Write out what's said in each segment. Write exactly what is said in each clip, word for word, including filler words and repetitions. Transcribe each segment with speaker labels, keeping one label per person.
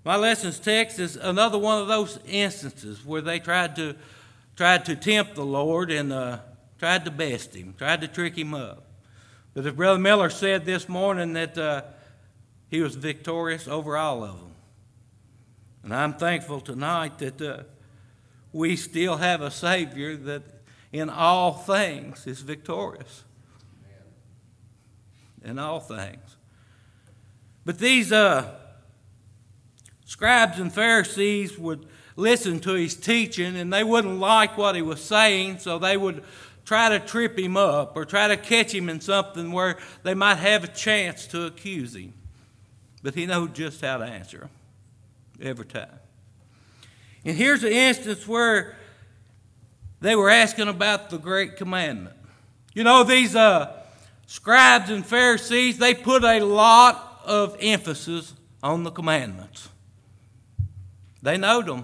Speaker 1: My lesson's text is another one of those instances where they tried to tried to tempt the Lord and uh, tried to best him, tried to trick him up. But as Brother Miller said this morning, that uh, he was victorious over all of them. And I'm thankful tonight that uh, we still have a Savior that in all things is victorious. In all things. But these uh, scribes and Pharisees would listen to his teaching, and they wouldn't like what he was saying, so they would try to trip him up or try to catch him in something where they might have a chance to accuse him. But he knew just how to answer them every time. And here's an instance where they were asking about the great commandment. You know, these uh, scribes and Pharisees, they put a lot of emphasis on the commandments. They knowed them.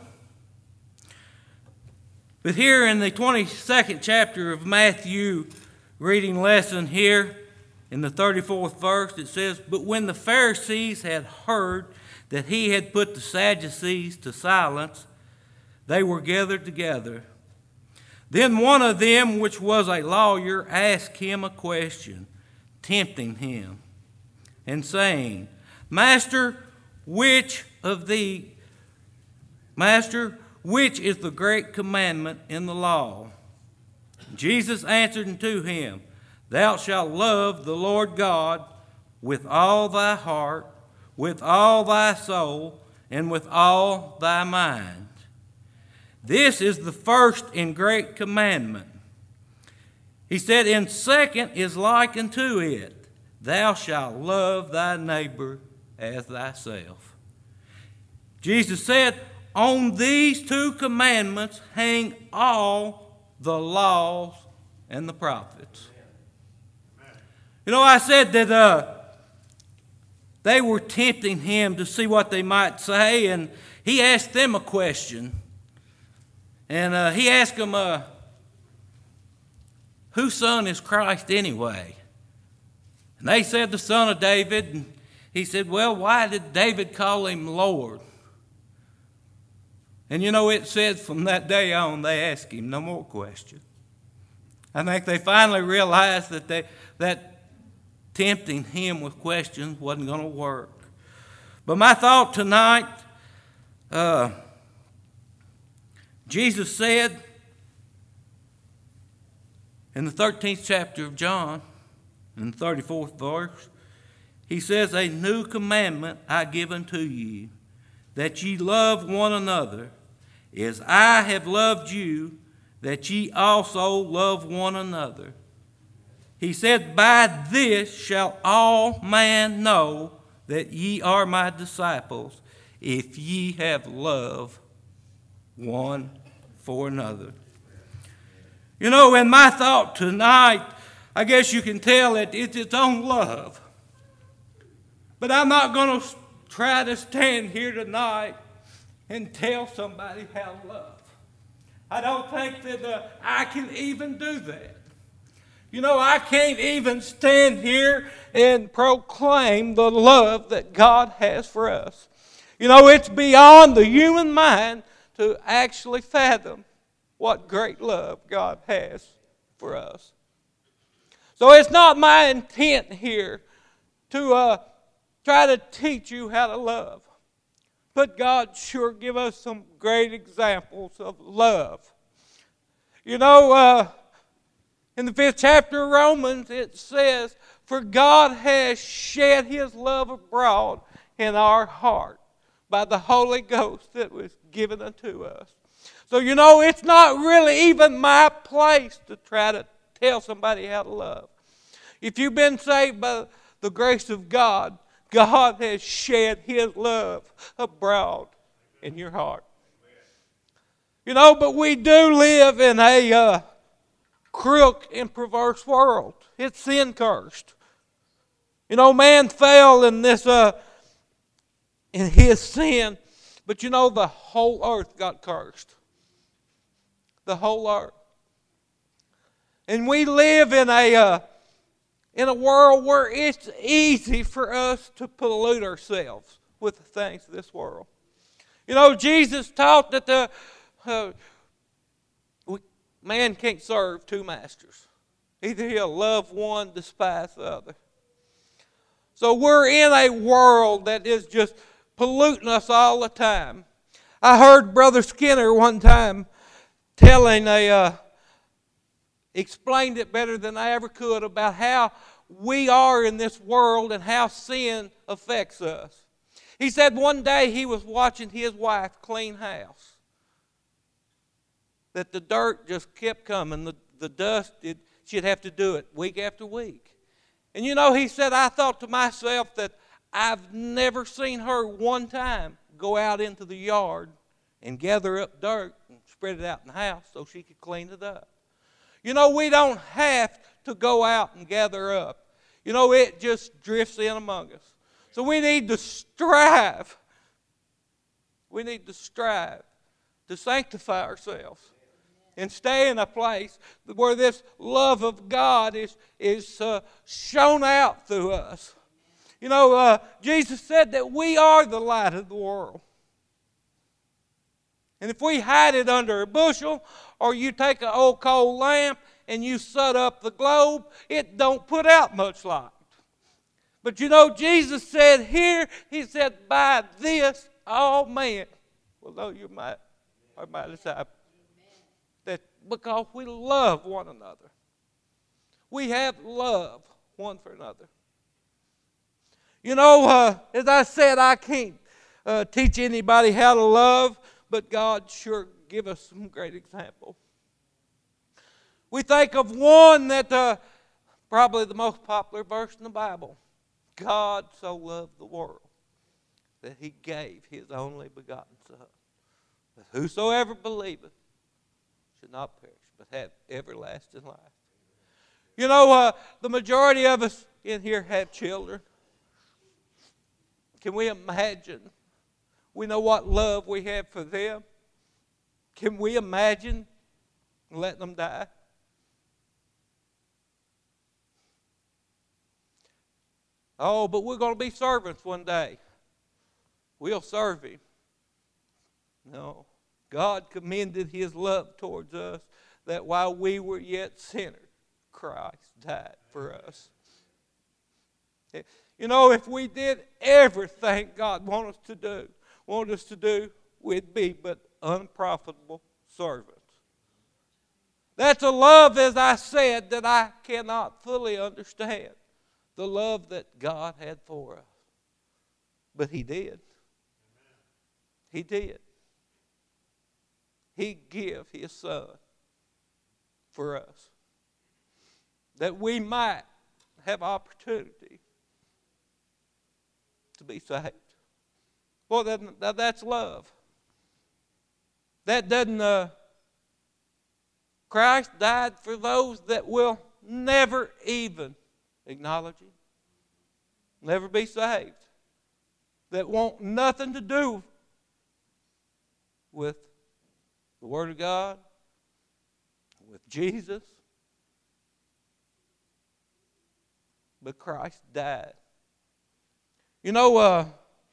Speaker 1: But here in the twenty-second chapter of Matthew, reading lesson here, in the thirty-fourth verse, it says, "But when the Pharisees had heard that he had put the Sadducees to silence, they were gathered together. Then one of them, which was a lawyer, asked him a question, tempting him, and saying, Master, which of the Master, which is the great commandment in the law? Jesus answered unto him, Thou shalt love the Lord God with all thy heart, with all thy soul, and with all thy mind. This is the first and great commandment. He said, and second is like unto it, Thou shalt love thy neighbor as thyself. Jesus said, on these two commandments hang all the laws and the prophets. You know, I said that uh, they were tempting him to see what they might say, and he asked them a question. And uh, he asked them, uh, whose son is Christ anyway? And they said, the son of David. And he said, well, why did David call him Lord? And you know, it said from that day on, they asked him no more questions. I think they finally realized that they, that tempting him with questions wasn't going to work. But my thought tonight, uh, Jesus said in the thirteenth chapter of John, in the thirty-fourth verse, he says, a new commandment I give unto you, that ye love one another, as I have loved you, that ye also love one another. He said, by this shall all men know that ye are my disciples, if ye have love one for another. You know, in my thought tonight, I guess you can tell that it's its own love. But I'm not going to try to stand here tonight and tell somebody how to love. I don't think that uh, I can even do that. You know, I can't even stand here and proclaim the love that God has for us. You know, it's beyond the human mind to actually fathom what great love God has for us. So it's not my intent here to uh, try to teach you how to love. But God sure give us some great examples of love. You know, uh, in the fifth chapter of Romans, it says, for God has shed his love abroad in our heart by the Holy Ghost that was given unto us. So, you know, it's not really even my place to try to tell somebody how to love. If you've been saved by the grace of God, God has shed his love abroad in your heart. You know, but we do live in a uh, crooked and perverse world. It's sin cursed. You know, man fell in this, uh, in his sin, but you know, the whole earth got cursed. The whole earth. And we live in a uh, in a world where it's easy for us to pollute ourselves with the things of this world.
Speaker 2: You know, Jesus taught that the uh, we, man can't serve two masters. Either he'll love one, despise the other. So we're in a world that is just polluting us all the time. I heard Brother Skinner one time telling a, uh, explained it better than I ever could about how we are in this world and how sin affects us. He said one day he was watching his wife clean house, that the dirt just kept coming, the, the dust, it, she'd have to do it week after week. And you know, he said, I thought to myself that I've never seen her one time go out into the yard and gather up dirt and spread it out in the house so she could clean it up. You know, we don't have to go out and gather up. You know, it just drifts in among us. So we need to strive. We need to strive to sanctify ourselves and stay in a place where this love of God is, is uh, shown out through us. You know, uh, Jesus said that we are the light of the world. And if we hide it under a bushel, or you take an old coal lamp and you set up the globe, it don't put out much light. But you know, Jesus said here, he said, by this all men will know you might are my disciples. That because we love one another. We have love one for another. You know, uh, as I said, I can't uh, teach anybody how to love, but God sure give us some great example. We think of one that uh, probably the most popular verse in the Bible. God so loved the world that he gave his only begotten Son, that whosoever believeth should not perish, but have everlasting life. You know, uh, the majority of us in here have children. Can we imagine? We know what love we have for them. Can we imagine letting them die? Oh, but we're going to be servants one day. We'll serve him. No. God commended his love towards us that while we were yet sinners, Christ died for us. You know, if we did everything God wanted us to do, wanted us to do, we'd be but unprofitable servants. That's a love, as I said, that I cannot fully understand. The love that God had for us. But he did. He did. He gave his Son for us, that we might have opportunity to be saved. Boy, that, that's love. That doesn't, uh, Christ died for those that will never even acknowledge him, never be saved, that want nothing to do with the Word of God, with Jesus. But Christ died. You know, uh,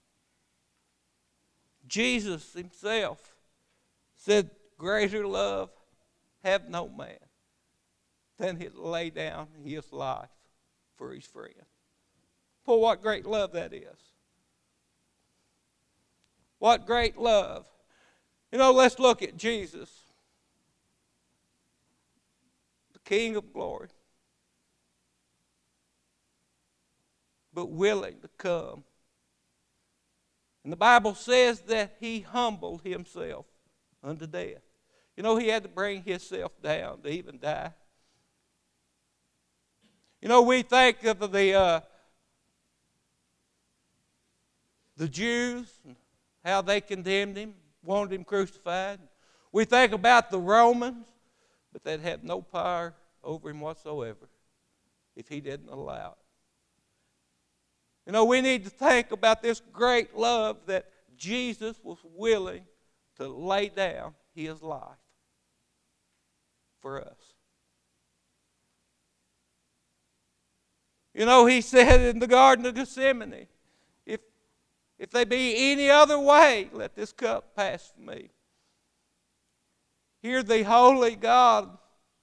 Speaker 2: Jesus himself said, greater love have no man than he lay down his life for his friend. Boy, what great love that is. What great love. You know, let's look at Jesus, the King of glory, but willing to come. And the Bible says that he humbled himself unto death. You know, he had to bring himself down to even die. You know, we think of the uh, the Jews and how they condemned him, wanted him crucified. We think about the Romans, but they'd have no power over him whatsoever if he didn't allow it. You know, we need to think about this great love that Jesus was willing to lay down his life for us. You know, he said in the Garden of Gethsemane, if, if there be any other way, let this cup pass from me. Here the holy God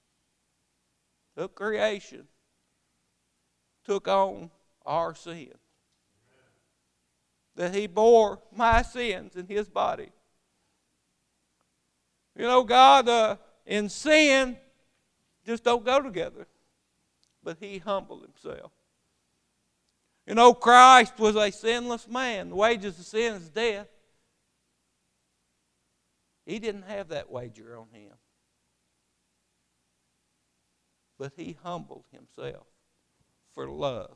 Speaker 2: of creation took on our sins. That He bore my sins in His body. You know, God uh, and sin just don't go together. But He humbled Himself. You know, Christ was a sinless man. The wages of sin is death. He didn't have that wager on Him. But He humbled Himself for love.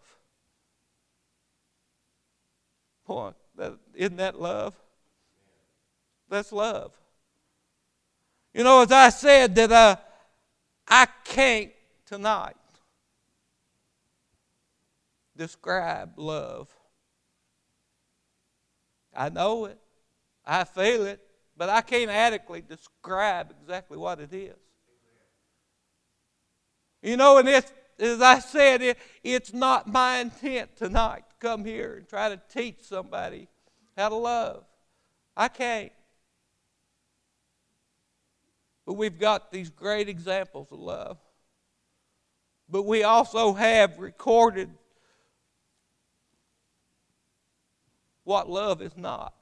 Speaker 2: Boy, that, isn't that love? That's love. You know, as I said, that uh, I can't tonight describe love. I know it. I feel it. But I can't adequately describe exactly what it is. You know, and it's, as I said, it, it's not my intent tonight to come here and try to teach somebody how to love. I can't. But we've got these great examples of love. But we also have recorded what love is not.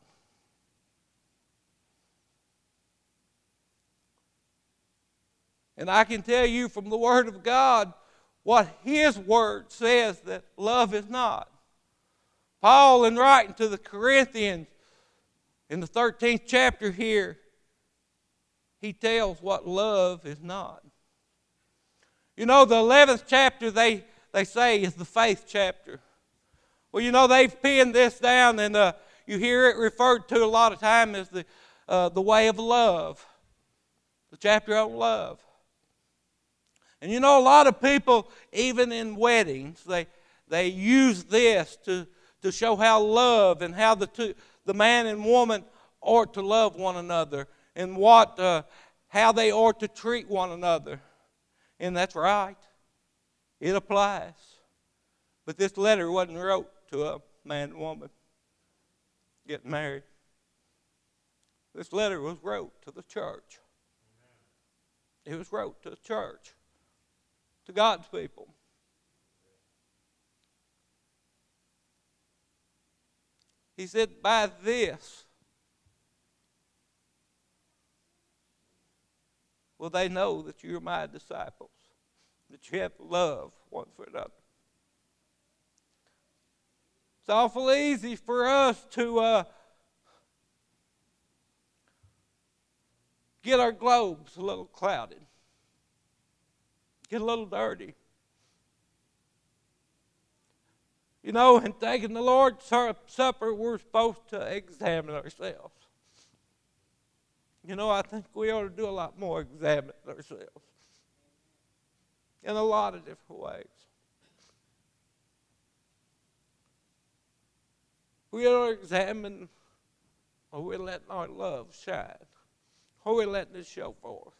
Speaker 2: And I can tell you from the Word of God what His Word says that love is not. Paul, in writing to the Corinthians, in the thirteenth chapter here, he tells what love is not. You know, the eleventh chapter, they, they say, is the faith chapter. Well, you know, they've pinned this down, and uh, you hear it referred to a lot of time as the, uh, the way of love, the chapter on love. And you know, a lot of people, even in weddings, they, they use this to, to show how love and how the, two, the man and woman ought to love one another and what, uh, how they ought to treat one another. And that's right. It applies. But this letter wasn't wrote to a man and woman getting married. This letter was wrote to the church. It was wrote to the church. To God's people. He said, by this will they know that you're my disciples, that you have love one for another. It's awful easy for us to uh, get our globes a little clouded. Get a little dirty. You know, in taking the Lord's Supper, we're supposed to examine ourselves. You know, I think we ought to do a lot more examining ourselves. In a lot of different ways. We ought to examine, are we letting our love shine? Are we letting it show forth?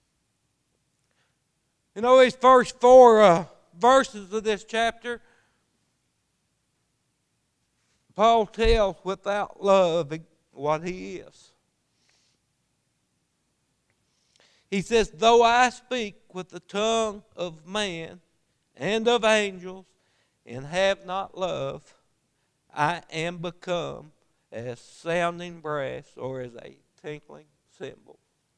Speaker 2: You know, these first four uh, verses of this chapter, Paul tells without love what he is. He says, though I speak with the tongue of man and of angels and have not love, I am become as sounding brass or as a tinkling cymbal.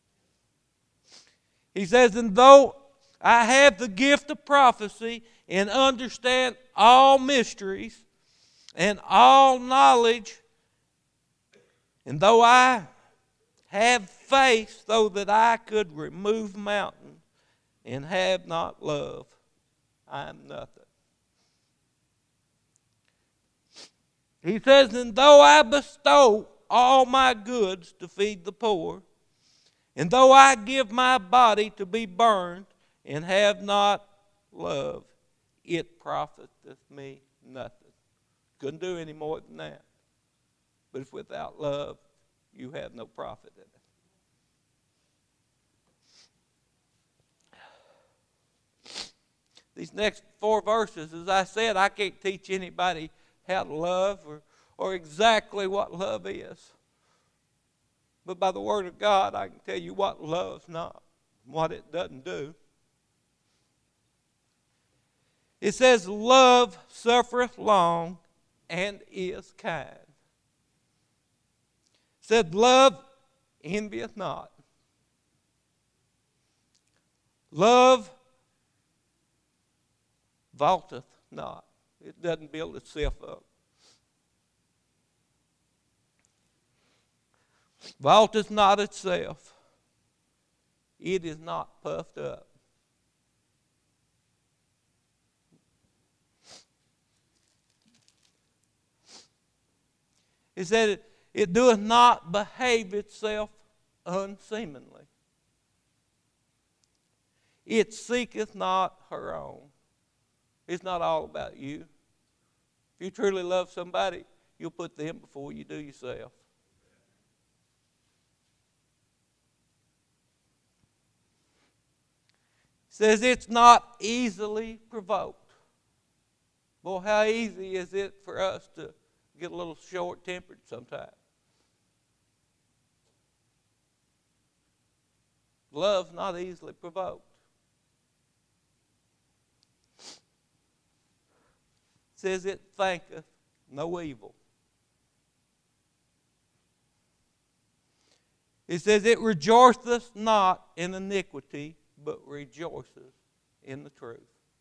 Speaker 2: He says, and though I have the gift of prophecy and understand all mysteries and all knowledge, and though I have faith so that I could remove mountains and have not love, I am nothing. He says, and though I bestow all my goods to feed the poor, and though I give my body to be burned and have not love, it profiteth me nothing. Couldn't do any more than that. But if without love, you have no profit in it. These next four verses, as I said, I can't teach anybody how to love or, or exactly what love is. But by the Word of God, I can tell you what love's not, what it doesn't do. It says, love suffereth long and is kind. It said, love envieth not. Love vaunteth not. It doesn't build itself up. Vaunteth not itself. It is not puffed up. It said, it, it doeth not behave itself unseemly. It seeketh not her own. It's not all about you. If you truly love somebody, you'll put them before you do yourself. It says it's not easily provoked. Boy, how easy is it for us to get a little short-tempered sometimes. Love's not easily provoked. It says it thinketh no evil. It says it rejoiceth not in iniquity, but rejoiceth in the truth.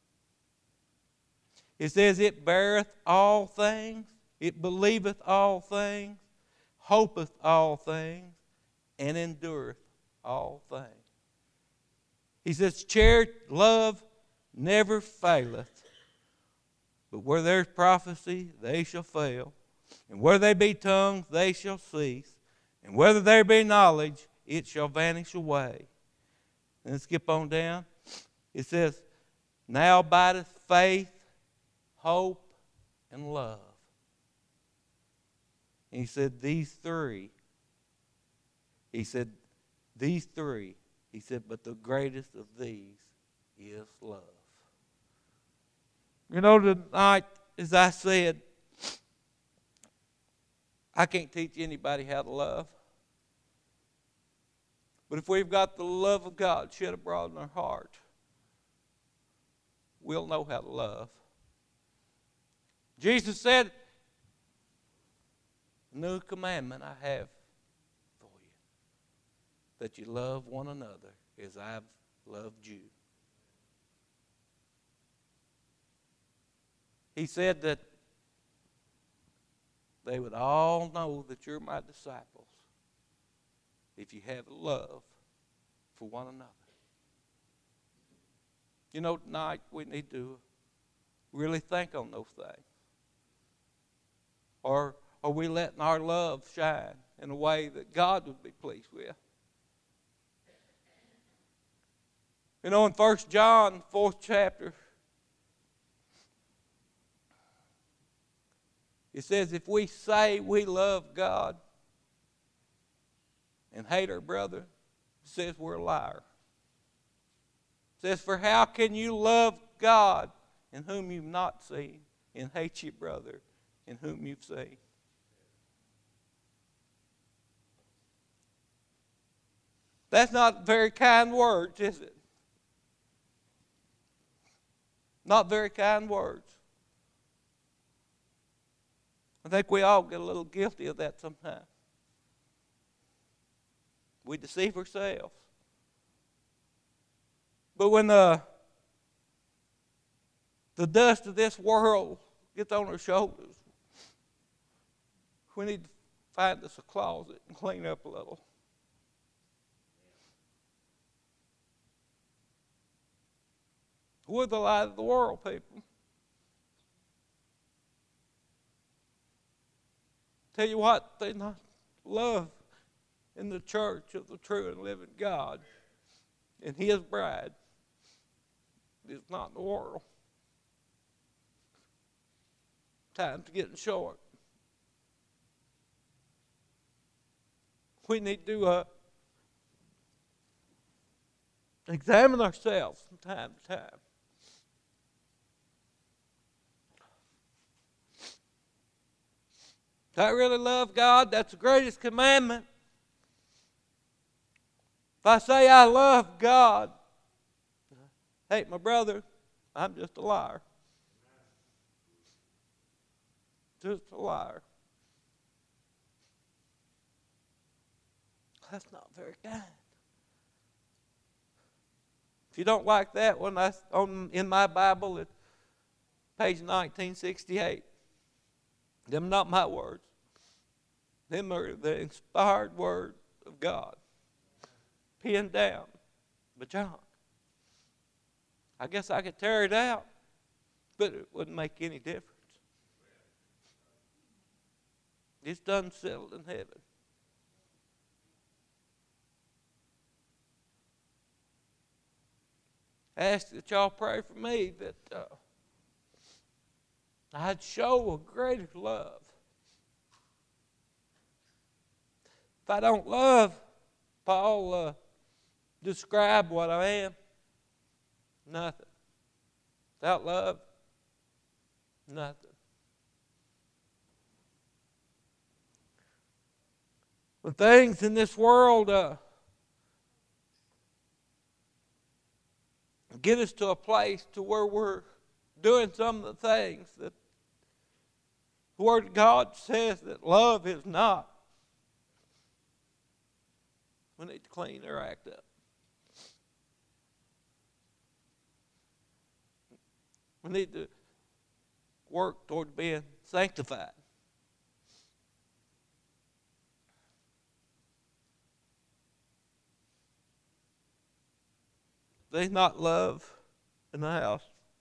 Speaker 2: It says it beareth all things, it believeth all things, hopeth all things, and endureth all things. He says, charity, love never faileth, but where there's prophecy, they shall fail. And where there be tongues, they shall cease. And whether there be knowledge, it shall vanish away. And skip on down. It says, now abideth faith, hope, and love. And he said, these three. He said, these three. He said, but the greatest of these is love. You know, tonight, as I said, I can't teach anybody how to love. But if we've got the love of God shed abroad in our heart, we'll know how to love. Jesus said, a new commandment I have for you, that you love one another as I've loved you. He said that they would all know that you're my disciples if you have love for one another. You know, tonight we need to really think on those things. Or are we letting our love shine in a way that God would be pleased with? You know, in First John, fourth chapter, it says, if we say we love God and hate our brother, it says we're a liar. It says, for how can you love God in whom you've not seen, and hate your brother in whom you've seen? That's not very kind words, is it? Not very kind words. I think we all get a little guilty of that sometimes. We deceive ourselves. But when the, the dust of this world gets on our shoulders, we need to find us a closet and clean up a little. We're the light of the world, people. Tell you what, they not love in the church of the true and living God and His bride is not in the world. Time's getting short. We need to uh, examine ourselves from time to time. If I really love God, that's the greatest commandment. If I say I love God, hate my brother, I'm just a liar. Just a liar. That's not very kind. If you don't like that one, that's on in my Bible at page nineteen sixty-eight. Them not my words. Them are the inspired word of God. Pinned down by John. I guess I could tear it out, but it wouldn't make any difference. It's done settled in heaven. I ask that y'all pray for me that uh, I'd show a greater love. If I don't love, Paul uh, described what I am. Nothing. Without love, nothing. When things in this world uh, get us to a place to where we're doing some of the things that the Word of God says that love is not, we need to clean our act up. We need to work toward being sanctified. There's not love in the house,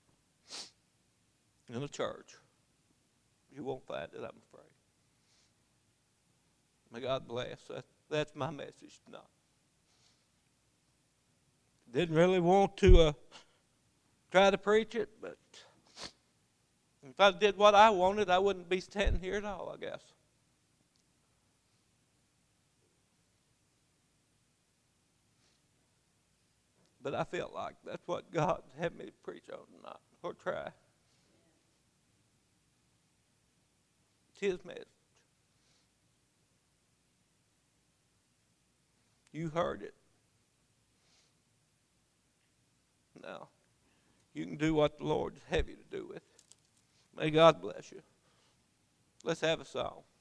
Speaker 2: in the church. You won't find it, I'm afraid. May God bless. That, that's my message tonight. Didn't really want to uh, try to preach it, but if I did what I wanted, I wouldn't be standing here at all, I guess. But I felt like that's what God had me to preach on tonight, or try. It's His message. You heard it. Now, you can do what the Lord have you to do with it. May God bless you. Let's have a song.